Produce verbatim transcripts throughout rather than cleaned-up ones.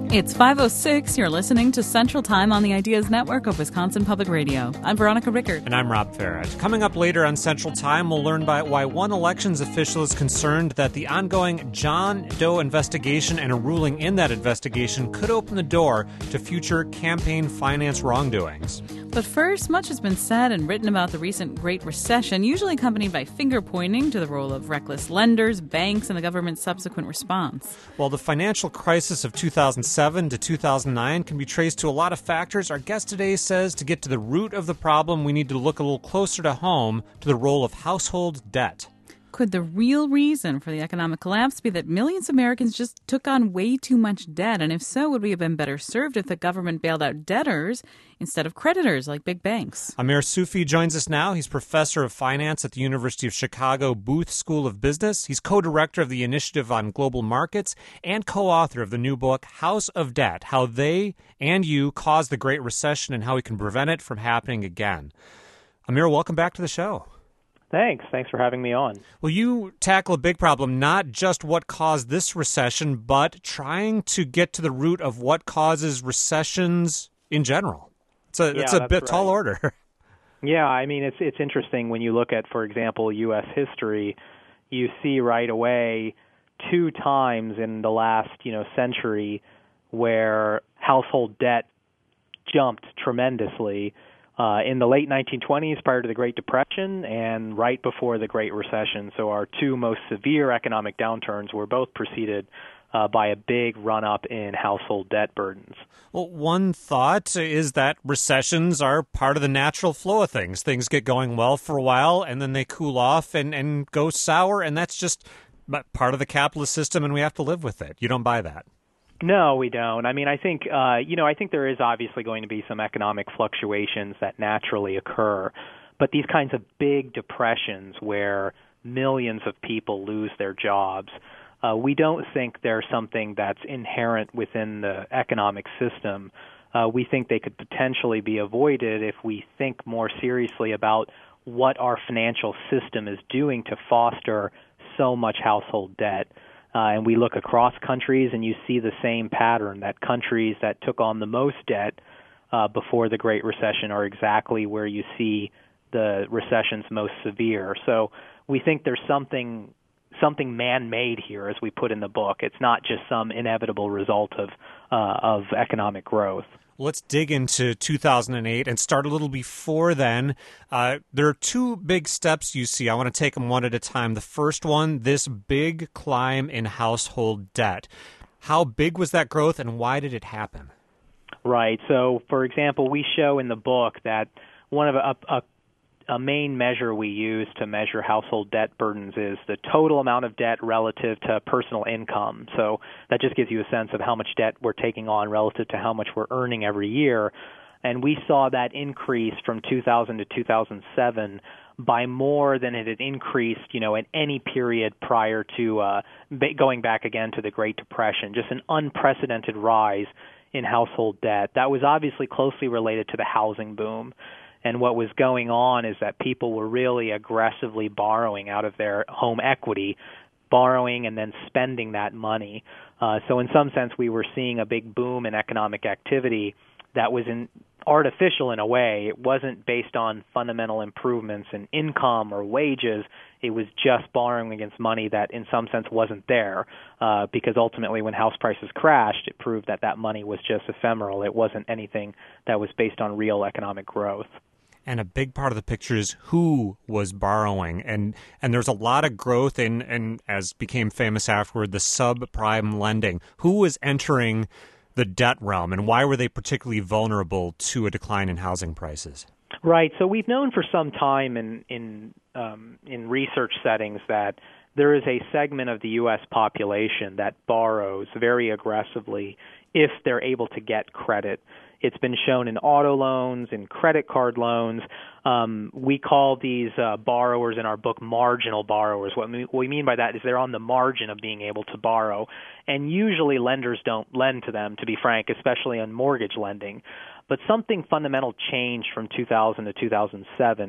It's five oh six. You're listening to Central Time on the Ideas Network of Wisconsin Public Radio. I'm Veronica Rickert. And I'm Rob Farage. Coming up later on Central Time, we'll learn by why one elections official is concerned that the ongoing John Doe investigation and a ruling in that investigation could open the door to future campaign finance wrongdoings. But first, much has been said and written about the recent Great Recession, usually accompanied by finger-pointing to the role of reckless lenders, banks, and the government's subsequent response. Well, the financial crisis of two thousand seven to two thousand nine can be traced to a lot of factors. Our guest today says to get to the root of the problem, we need to look a little closer to home to the role of household debt. Could the real reason for the economic collapse be that millions of Americans just took on way too much debt? And if so, would we have been better served if the government bailed out debtors instead of creditors like big banks? Amir Sufi joins us now. He's professor of finance at the University of Chicago Booth School of Business. He's co-director of the Initiative on Global Markets and co-author of the new book, House of Debt, How They and You Caused the Great Recession and How We Can Prevent It from Happening Again. Amir, welcome back to the show. Thanks. Thanks for having me on. Well, you tackle a big problem, not just what caused this recession, but trying to get to the root of what causes recessions in general. It's a, yeah, it's a bit right. tall order. Yeah, I mean, it's it's interesting when you look at, for example, U S history, you see right away two times in the last, you know, century where household debt jumped tremendously. Uh, in the late nineteen twenties, prior to the Great Depression, and right before the Great Recession. So our two most severe economic downturns were both preceded uh, by a big run-up in household debt burdens. Well, one thought is that recessions are part of the natural flow of things. Things get going well for a while, and then they cool off and, and go sour, and that's just part of the capitalist system, and we have to live with it. You don't buy that? No, we don't. I mean, I think, uh, you know, I think there is obviously going to be some economic fluctuations that naturally occur. But these kinds of big depressions where millions of people lose their jobs, uh, we don't think they're something that's inherent within the economic system. Uh, we think they could potentially be avoided if we think more seriously about what our financial system is doing to foster so much household debt. Uh, and we look across countries, and you see the same pattern, that countries that took on the most debt uh, before the Great Recession are exactly where you see the recession's most severe. So we think there's something something man-made here, as we put in the book. It's not just some inevitable result of uh, of economic growth. Let's dig into two thousand eight and start a little before then. Uh, there are two big steps you see. I want to take them one at a time. The first one, this big climb in household debt. How big was that growth, and why did it happen? Right. So, for example, we show in the book that one of a, a A main measure we use to measure household debt burdens is the total amount of debt relative to personal income. So that just gives you a sense of how much debt we're taking on relative to how much we're earning every year. And we saw that increase from two thousand to two thousand seven by more than it had increased, you know, in any period prior to uh, going back again to the Great Depression. Just an unprecedented rise in household debt. That was obviously closely related to the housing boom. And what was going on is that people were really aggressively borrowing out of their home equity, borrowing and then spending that money. Uh, so in some sense, we were seeing a big boom in economic activity that was in, artificial in a way. It wasn't based on fundamental improvements in income or wages. It was just borrowing against money that in some sense wasn't there, uh, because ultimately when house prices crashed, it proved that that money was just ephemeral. It wasn't anything that was based on real economic growth. And a big part of the picture is who was borrowing. And and there's a lot of growth in, and as became famous afterward, the subprime lending. Who was entering the debt realm, and why were they particularly vulnerable to a decline in housing prices? Right. So we've known for some time in in um, in research settings that there is a segment of the U S population that borrows very aggressively if they're able to get credit. It's been shown in auto loans, in credit card loans. Um, we call these uh, borrowers in our book marginal borrowers. What we, what we mean by that is they're on the margin of being able to borrow. And usually lenders don't lend to them, to be frank, especially on mortgage lending. But something fundamental changed from two thousand to two thousand seven.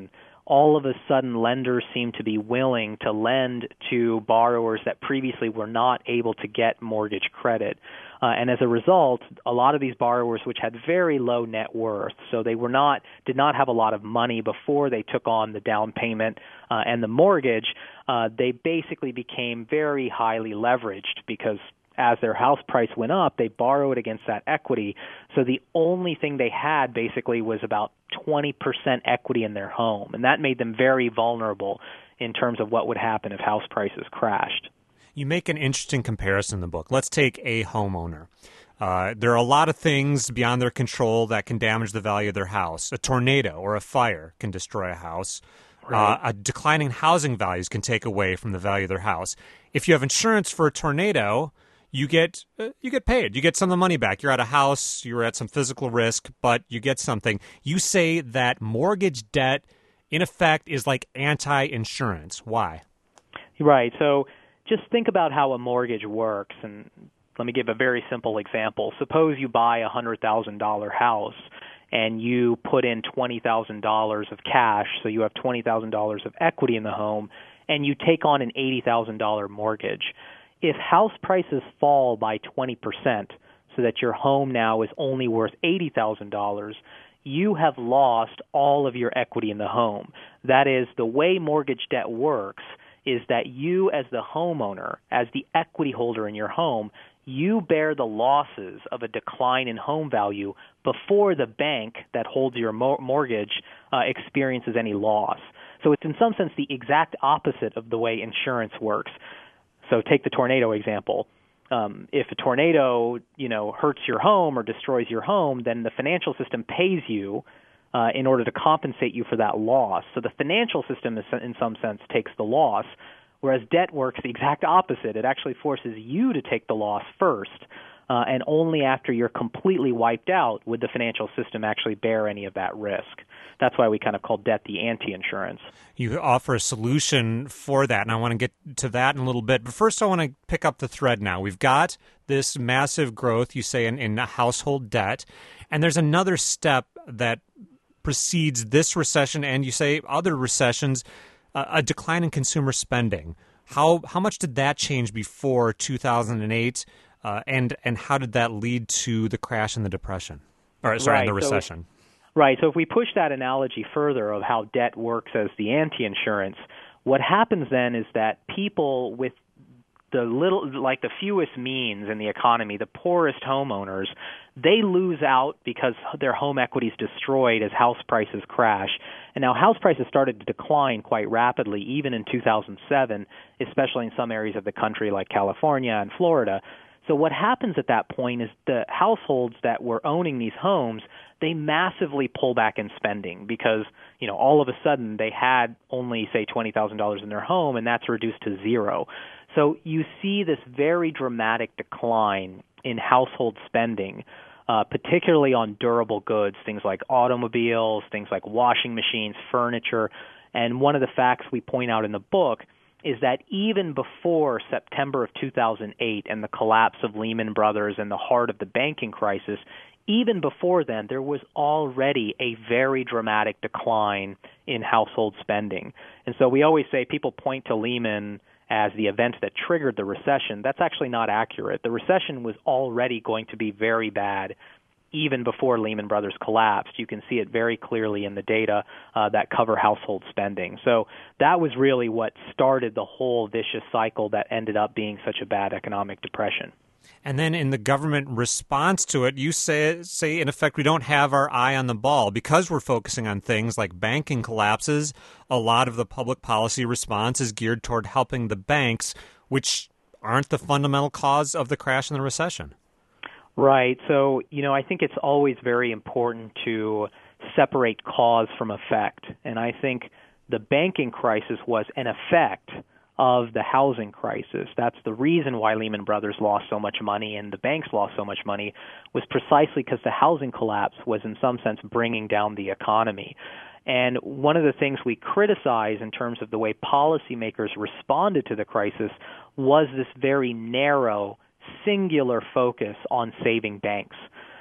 all of a sudden lenders seem to be willing to lend to borrowers that previously were not able to get mortgage credit. Uh, and as a result, a lot of these borrowers, which had very low net worth, so they were not did not have a lot of money before they took on the down payment uh, and the mortgage, uh, they basically became very highly leveraged because as their house price went up, they borrowed against that equity. So the only thing they had basically was about twenty percent equity in their home, and that made them very vulnerable in terms of what would happen if house prices crashed. You make an interesting comparison in the book. Let's take a homeowner. Uh, there are a lot of things beyond their control that can damage the value of their house. A tornado or a fire can destroy a house. Right. Uh, a declining housing values can take away from the value of their house. If you have insurance for a tornado, you get uh, you get paid. You get some of the money back. You're at a house, you're at some physical risk, but you get something. You say that mortgage debt, in effect, is like anti-insurance. Why? Right. So just think about how a mortgage works, and let me give a very simple example. Suppose you buy a one hundred thousand dollars house, and you put in twenty thousand dollars of cash, so you have twenty thousand dollars of equity in the home, and you take on an eighty thousand dollars mortgage. If house prices fall by twenty percent, so that your home now is only worth eighty thousand dollars, you have lost all of your equity in the home. That is, the way mortgage debt works is that you as the homeowner, as the equity holder in your home, you bear the losses of a decline in home value before the bank that holds your mor- mortgage uh, experiences any loss. So it's in some sense the exact opposite of the way insurance works. So take the tornado example. Um, if a tornado, you know, hurts your home or destroys your home, then the financial system pays you uh, in order to compensate you for that loss. So the financial system, is, in some sense, takes the loss, whereas debt works the exact opposite. It actually forces you to take the loss first, uh, and only after you're completely wiped out would the financial system actually bear any of that risk. That's why we kind of call debt the anti-insurance. You offer a solution for that, and I want to get to that in a little bit. But first, I want to pick up the thread now. We've got this massive growth, you say, in, in household debt, and there's another step that precedes this recession, and you say other recessions, uh, a decline in consumer spending. How how much did that change before two thousand eight, uh, and, and how did that lead to the crash and the depression? Or, sorry, right, the recession. So- Right. So if we push that analogy further of how debt works as the anti-insurance, what happens then is that people with the little, like the fewest means in the economy, the poorest homeowners, they lose out because their home equity is destroyed as house prices crash. And now house prices started to decline quite rapidly, even in two thousand seven, especially in some areas of the country like California and Florida. So what happens at that point is the households that were owning these homes, they massively pull back in spending because, you know, all of a sudden they had only, say, twenty thousand dollars in their home, and that's reduced to zero. So you see this very dramatic decline in household spending, uh, particularly on durable goods, things like automobiles, things like washing machines, furniture. And one of the facts we point out in the book is that even before September of two thousand eight and the collapse of Lehman Brothers and the heart of the banking crisis, even before then, there was already a very dramatic decline in household spending. And so we always say people point to Lehman as the event that triggered the recession. That's actually not accurate. The recession was already going to be very bad even before Lehman Brothers collapsed. You can see it very clearly in the data uh, that cover household spending. So that was really what started the whole vicious cycle that ended up being such a bad economic depression. And then in the government response to it, you say, say, in effect, we don't have our eye on the ball. Because we're focusing on things like banking collapses, a lot of the public policy response is geared toward helping the banks, which aren't the fundamental cause of the crash and the recession. Right. So, you know, I think it's always very important to separate cause from effect. And I think the banking crisis was an effect of the housing crisis. That's the reason why Lehman Brothers lost so much money and the banks lost so much money, was precisely because the housing collapse was in some sense bringing down the economy. And one of the things we criticize in terms of the way policymakers responded to the crisis was this very narrow, singular focus on saving banks.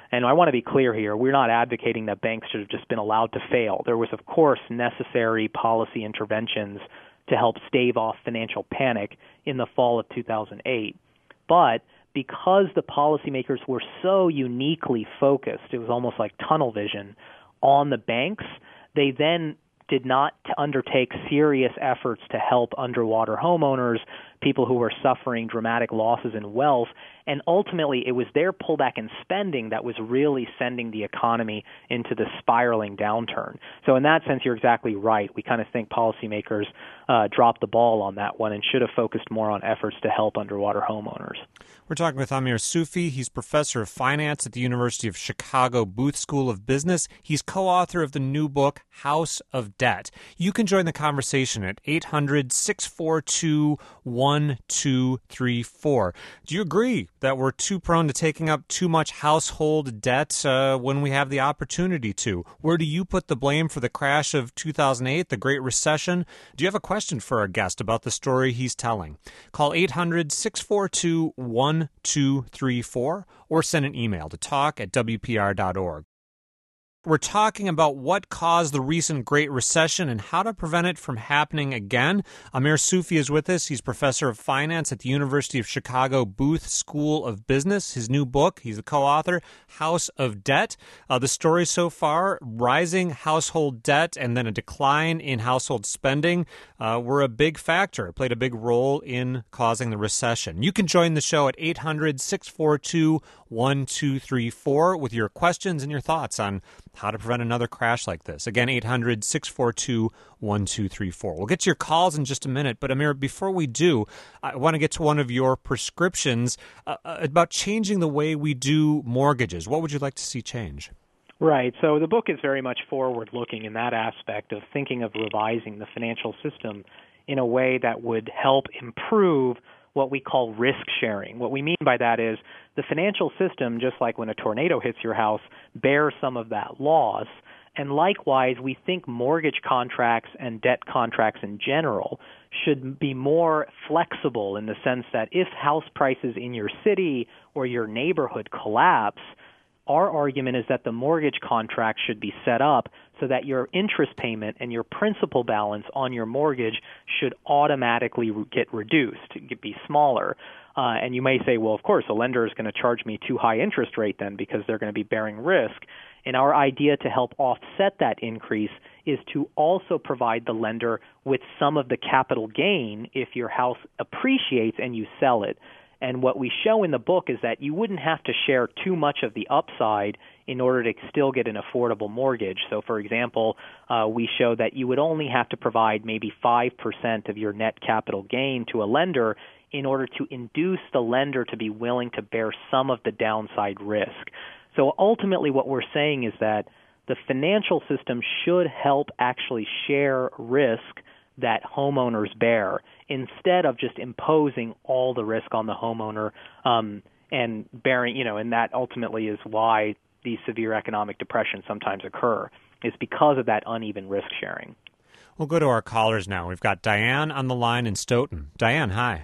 And I want to be clear here, we're not advocating that banks should have just been allowed to fail. There was, of course, necessary policy interventions to help stave off financial panic in the fall of two thousand eight. But because the policymakers were so uniquely focused, it was almost like tunnel vision, on the banks, they then did not undertake serious efforts to help underwater homeowners, people who were suffering dramatic losses in wealth, and ultimately it was their pullback in spending that was really sending the economy into the spiraling downturn. So in that sense, you're exactly right. We kind of think policymakers uh, dropped the ball on that one and should have focused more on efforts to help underwater homeowners. We're talking with Amir Sufi. He's professor of finance at the University of Chicago Booth School of Business. He's co-author of the new book, House of Debt. You can join the conversation at eight hundred, six four two, one two three four. Do you agree that we're too prone to taking up too much household debt uh, when we have the opportunity to? Where do you put the blame for the crash of two thousand eight, the Great Recession? Do you have a question for our guest about the story he's telling? Call eight hundred, six four two, one two three four or send an email to talk at w p r dot org. We're talking about what caused the recent Great Recession and how to prevent it from happening again. Amir Sufi is with us. He's professor of finance at the University of Chicago Booth School of Business. His new book, he's the co-author, House of Debt. Uh, the story so far, rising household debt and then a decline in household spending uh, were a big factor. It played a big role in causing the recession. You can join the show at eight hundred, six four two, one two three four with your questions and your thoughts on how to prevent another crash like this. Again, eight hundred, six four two, one two three four. We'll get to your calls in just a minute, but Amir, before we do, I want to get to one of your prescriptions uh, about changing the way we do mortgages. What would you like to see change? Right. So the book is very much forward-looking in that aspect of thinking of revising the financial system in a way that would help improve what we call risk sharing. What we mean by that is the financial system, just like when a tornado hits your house, bears some of that loss. And likewise, we think mortgage contracts and debt contracts in general should be more flexible in the sense that if house prices in your city or your neighborhood collapse, our argument is that the mortgage contract should be set up so that your interest payment and your principal balance on your mortgage should automatically get reduced, be smaller. Uh, and you may say, well, of course, a lender is going to charge me too high interest rate then because they're going to be bearing risk. And our idea to help offset that increase is to also provide the lender with some of the capital gain if your house appreciates and you sell it. And what we show in the book is that you wouldn't have to share too much of the upside in order to still get an affordable mortgage. So, for example, uh, we show that you would only have to provide maybe five percent of your net capital gain to a lender in order to induce the lender to be willing to bear some of the downside risk. So ultimately what we're saying is that the financial system should help actually share risk that homeowners bear instead of just imposing all the risk on the homeowner um, and bearing, you know, and that ultimately is why these severe economic depressions sometimes occur, is because of that uneven risk sharing. We'll go to our callers now. We've got Diane on the line in Stoughton. Diane, hi.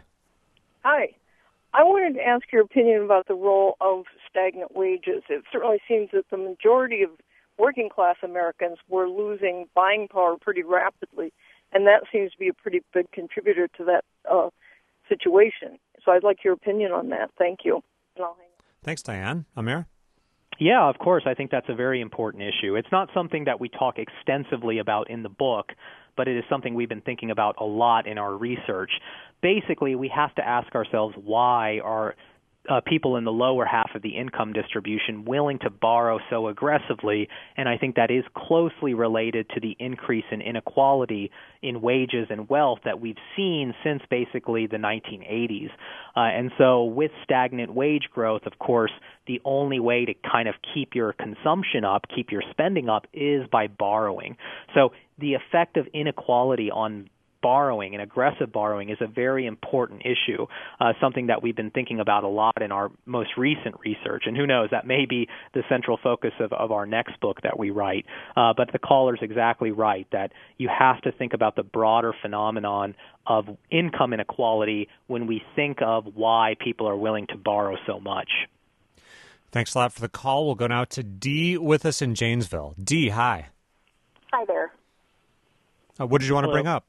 Hi. I wanted to ask your opinion about the role of stagnant wages. It certainly seems that the majority of working class Americans were losing buying power pretty rapidly, and that seems to be a pretty big contributor to that uh, situation. So I'd like your opinion on that. Thank you. And I'll hang up. Thanks, Diane. Amir? Yeah, of course. I think that's a very important issue. It's not something that we talk extensively about in the book, but it is something we've been thinking about a lot in our research. Basically, we have to ask ourselves why are uh, people in the lower half of the income distribution willing to borrow so aggressively, and I think that is closely related to the increase in inequality in wages and wealth that we've seen since basically the nineteen eighties. Uh, and so with stagnant wage growth, of course, the only way to kind of keep your consumption up, keep your spending up, is by borrowing. So the effect of inequality on borrowing and aggressive borrowing is a very important issue, uh, something that we've been thinking about a lot in our most recent research. And who knows, that may be the central focus of, of our next book that we write. Uh, but the caller's exactly right, that you have to think about the broader phenomenon of income inequality when we think of why people are willing to borrow so much. Thanks a lot for the call. We'll go now to Dee with us in Janesville. Dee, hi. Hi there. Uh, what did you want Hello. to bring up?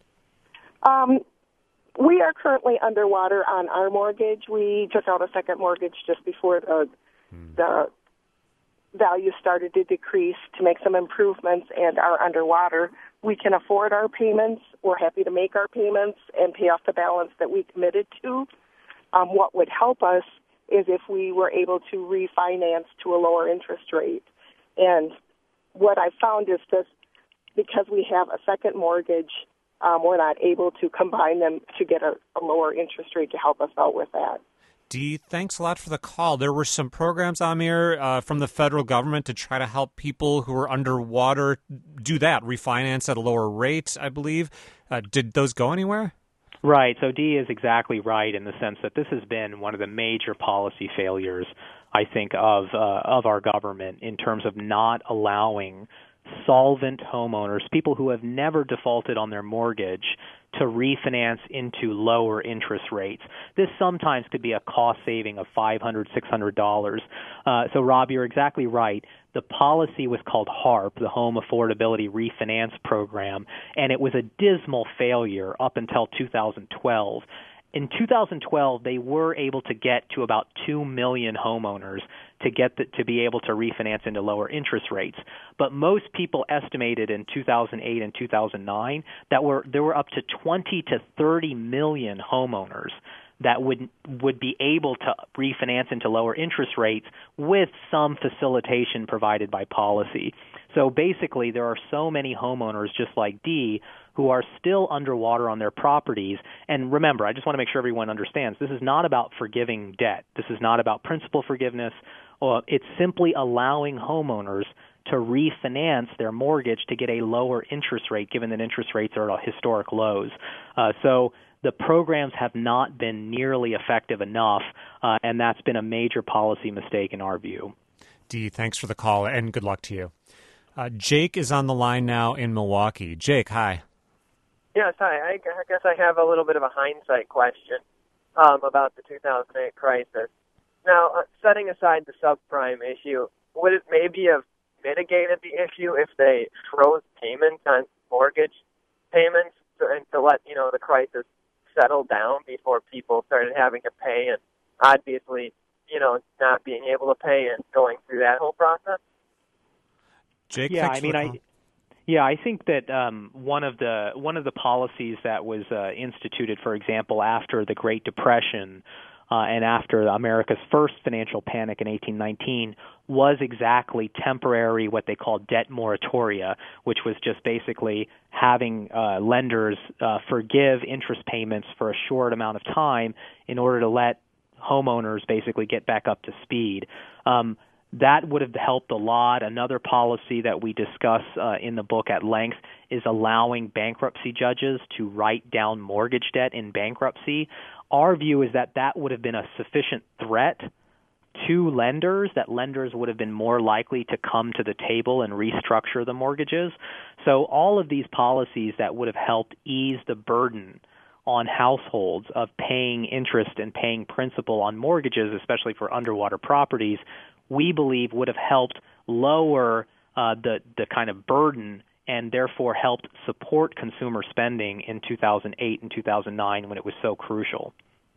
Um, we are currently underwater on our mortgage. We took out a second mortgage just before the hmm. the value started to decrease to make some improvements and are underwater. We can afford our payments. We're happy to make our payments and pay off the balance that we committed to. Um, what would help us is if we were able to refinance to a lower interest rate. And what I found is that because we have a second mortgage, um, we're not able to combine them to get a, a lower interest rate to help us out with that. Dee, thanks a lot for the call. There were some programs, Amir, uh, from the federal government to try to help people who are underwater do that, refinance at a lower rate, I believe. Uh, did those go anywhere? Right. So Dee is exactly right in the sense that this has been one of the major policy failures, I think, of uh, of our government in terms of not allowing solvent homeowners, people who have never defaulted on their mortgage, to refinance into lower interest rates. This sometimes could be a cost saving of five hundred dollars, six hundred dollars. Uh, so, Rob, you're exactly right. The policy was called HARP, the Home Affordability Refinance Program, and it was a dismal failure up until two thousand twelve. In two thousand twelve, they were able to get to about two million homeowners to get the, to be able to refinance into lower interest rates. But most people estimated in two thousand eight and two thousand nine that were there were up to twenty to thirty million homeowners that would would be able to refinance into lower interest rates with some facilitation provided by policy. So basically, there are so many homeowners just like Dee who are still underwater on their properties. And remember, I just want to make sure everyone understands, this is not about forgiving debt. This is not about principal forgiveness. Uh, it's simply allowing homeowners to refinance their mortgage to get a lower interest rate, given that interest rates are at historic lows. Uh, so the programs have not been nearly effective enough, uh, and that's been a major policy mistake in our view. Dee, thanks for the call, and good luck to you. Uh, Jake is on the line now in Milwaukee. Jake, hi. Yes, hi. I guess I have a little bit of a hindsight question um, about the two thousand eight crisis. Now, uh, setting aside the subprime issue, would it maybe have mitigated the issue if they froze payments on mortgage payments to, and to let, you know, the crisis settle down before people started having to pay and obviously, you know, not being able to pay and going through that whole process? Jake, yeah, thanks I mean, for the I. call. Yeah, I think that um, one of the one of the policies that was uh, instituted, for example, after the Great Depression uh, and after America's first financial panic in eighteen nineteen, was exactly temporary, what they called debt moratoria, which was just basically having uh, lenders uh, forgive interest payments for a short amount of time in order to let homeowners basically get back up to speed. Um, That would have helped a lot. Another policy that we discuss uh, in the book at length is allowing bankruptcy judges to write down mortgage debt in bankruptcy. Our view is that that would have been a sufficient threat to lenders, that lenders would have been more likely to come to the table and restructure the mortgages. So all of these policies that would have helped ease the burden on households of paying interest and paying principal on mortgages, especially for underwater properties, we believe would have helped lower uh, the the kind of burden and therefore helped support consumer spending in two thousand eight and two thousand nine when it was so crucial.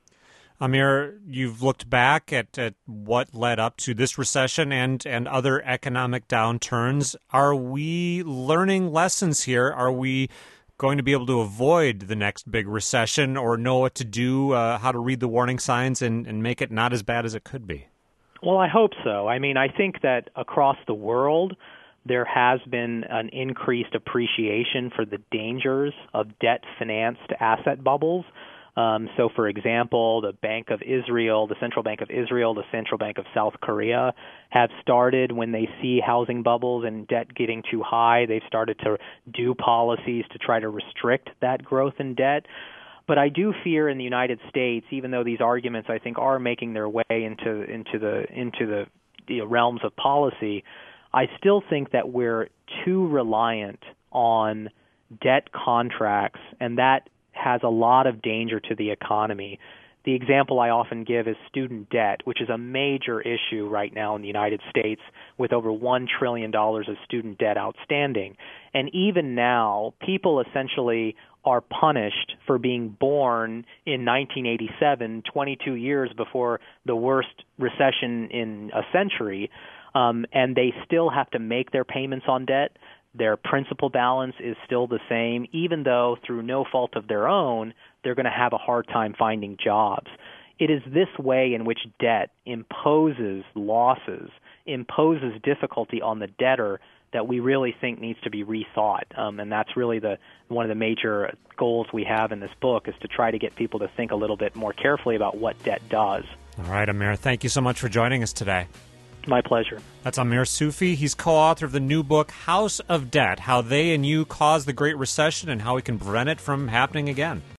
Amir, you've looked back at, at what led up to this recession and, and other economic downturns. Are we learning lessons here? Are we going to be able to avoid the next big recession or know what to do, uh, how to read the warning signs and, and make it not as bad as it could be? Well, I hope so. I mean, I think that across the world, there has been an increased appreciation for the dangers of debt-financed asset bubbles. Um, so, for example, the Bank of Israel, the Central Bank of Israel, the Central Bank of South Korea have started, when they see housing bubbles and debt getting too high, they've started to do policies to try to restrict that growth in debt. But I do fear in the United States, even though these arguments I think are making their way into into the into the, the realms of policy, I still think that we're too reliant on debt contracts, and that has a lot of danger to the economy. The example I often give is student debt, which is a major issue right now in the United States with over one trillion dollars of student debt outstanding. And even now, people essentially are punished for being born in nineteen eighty-seven, twenty-two years before the worst recession in a century, um, and they still have to make their payments on debt. Their principal balance is still the same, even though through no fault of their own, they're going to have a hard time finding jobs. It is this way in which debt imposes losses, imposes difficulty on the debtor that we really think needs to be rethought. Um, and that's really the one of the major goals we have in this book, is to try to get people to think a little bit more carefully about what debt does. All right, Amir, thank you so much for joining us today. My pleasure. That's Amir Sufi. He's co-author of the new book, House of Debt, How They and You Caused the Great Recession and How We Can Prevent It from Happening Again.